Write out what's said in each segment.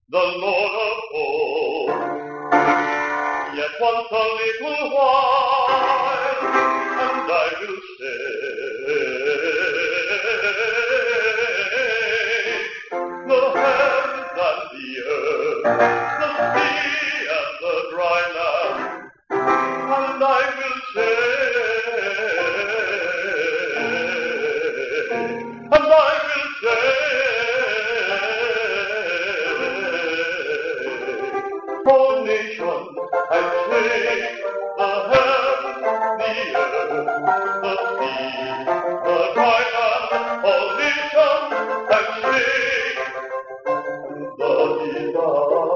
the Lord of hosts. Yet once a little while, and I will shake the heavens and the earth, the sea and the dry land, and I will shake, and I will shake, all nations and shake the heavens, the earth, the sea, the dry land, all nations and shake the desire.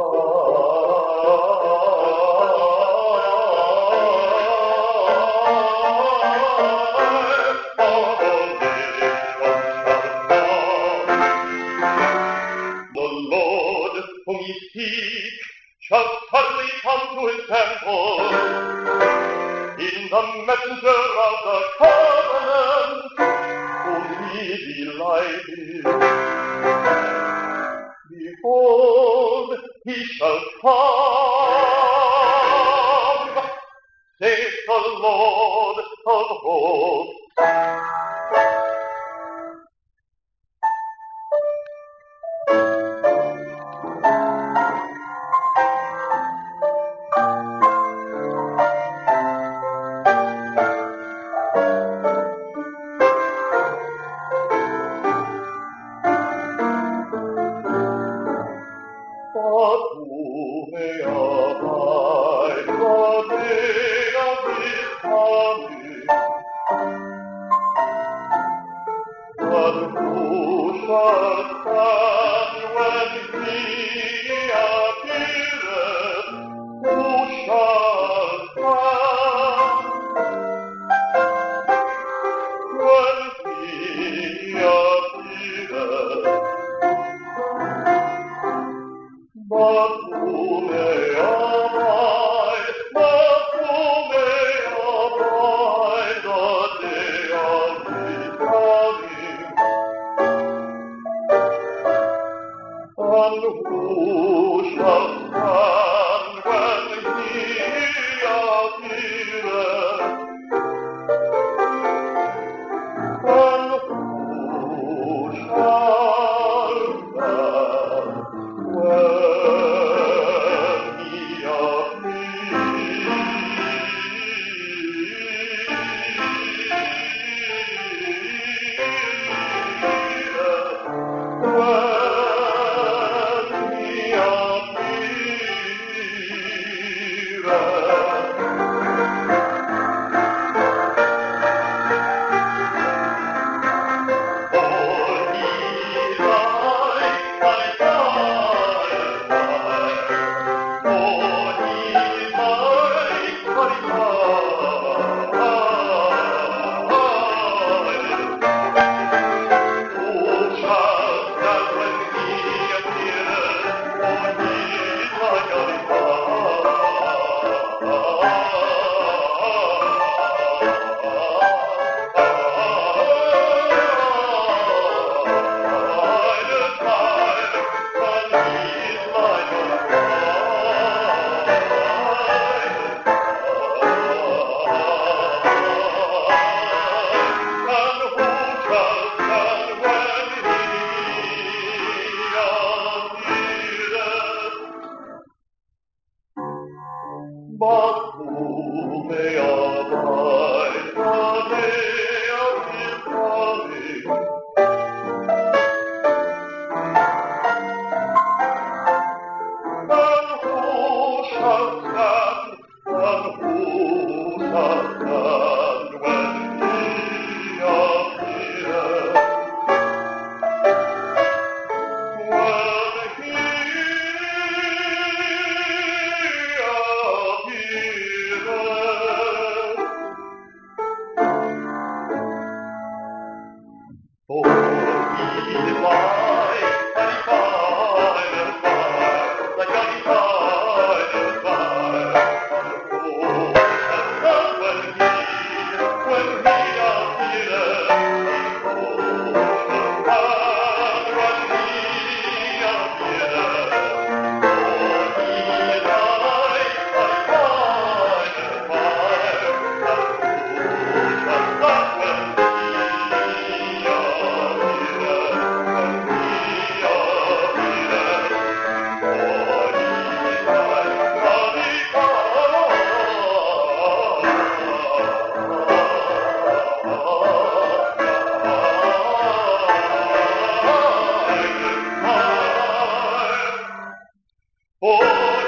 The Lord whom ye seek shall suddenly come to his temple in the messenger of the covenant whom he delighted. Behold, he shall come, saith the Lord of hosts. But who may abide the day of his coming? But who shall stand when he appeareth? Who shall stand when he appeareth? But who may abide the day of his coming? And who shall stand when he appeareth? And who shall stand when he But who may abide the day of his coming? And who shall stand? And who shall stand when he appeareth? When he for he is like a refiner's fire, like a refiner's fire. And who shall stand when he appeareth? And who shall stand when he appeareth? For